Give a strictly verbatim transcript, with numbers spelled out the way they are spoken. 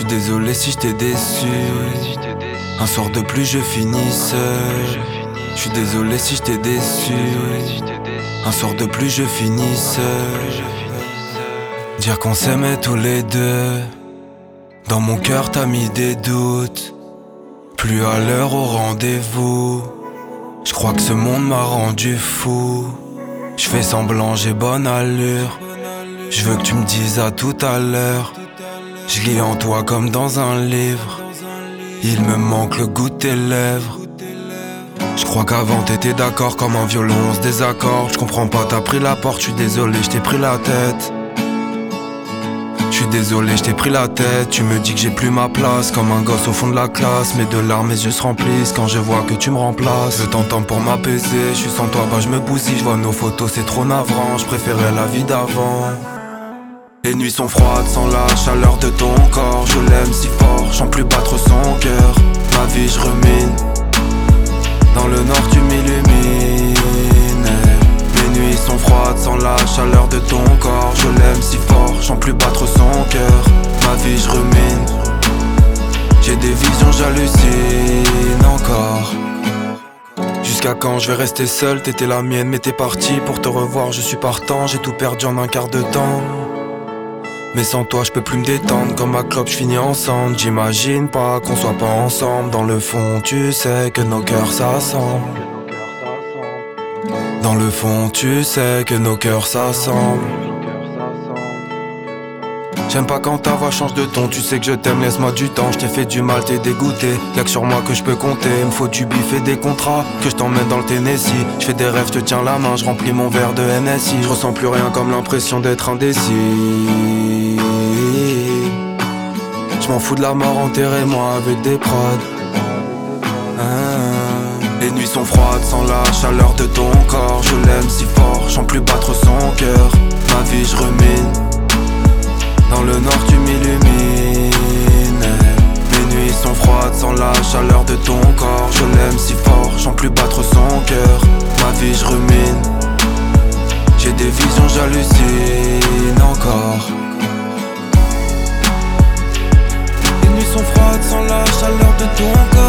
désolé si je t'ai déçu. Un soir de plus je finis seul. Je suis désolé si je t'ai déçu. Un soir de plus je finis seul. Dire qu'on s'aimait tous les deux. Dans mon cœur t'as mis des doutes. Plus à l'heure au rendez-vous. Je crois que ce monde m'a rendu fou. Je fais semblant, j'ai bonne allure. Je veux que tu me dises à tout à l'heure. Je lis en toi comme dans un livre. Il me manque le goût de tes lèvres. Je crois qu'avant t'étais d'accord comme un violon, on se désaccord. Je comprends pas, t'as pris la porte, je suis désolé, je t'ai pris la tête. Je suis désolé, je t'ai pris la tête. Tu me dis que j'ai plus ma place, comme un gosse au fond de la classe. Mes deux larmes, mes yeux se remplissent quand je vois que tu me remplaces. Je t'entends pour m'apaiser, je suis sans toi, bah je me bousille. Je vois nos photos, c'est trop navrant, je préférais la vie d'avant. Les nuits sont froides sans la chaleur de ton corps. Je l'aime si fort, j'en plus battre son cœur. Ma vie je rumine, dans le nord tu m'illumines. Les nuits sont froides sans la chaleur de ton corps. Je l'aime si fort, j'en plus battre son cœur. Ma vie je rumine, j'ai des visions, j'hallucine encore. Jusqu'à quand je vais rester seul, t'étais la mienne mais t'es parti. Pour te revoir je suis partant, j'ai tout perdu en un quart de temps. Mais sans toi je peux plus me détendre, comme ma clope je finis ensemble. J'imagine pas qu'on soit pas ensemble. Dans le fond tu sais que nos cœurs s'assemblent. Dans le fond tu sais que nos cœurs s'assemblent. J'aime pas quand ta voix change de ton. Tu sais que je t'aime, laisse-moi du temps. Je t'ai fait du mal, t'es dégoûté. Y'a que sur moi que je peux compter. Il me faut du bif et des contrats. Que je t'emmène dans le Tennessee. Je fais des rêves, je te tiens la main. Je remplis mon verre de N S I. Je ressens plus rien comme l'impression d'être indécis. Je m'en fous de la mort, enterrez-moi avec des prods. Ah. Les nuits sont froides sans la chaleur de ton corps. Je l'aime si fort, j'en plus battre son cœur. Ma vie je rumine, dans le nord tu m'illumines. Les nuits sont froides sans la chaleur de ton corps. Je l'aime si fort, j'en plus battre son cœur. Ma vie je rumine, j'ai des visions, j'hallucine encore. Les nuits sont froides sans la chaleur de ton corps.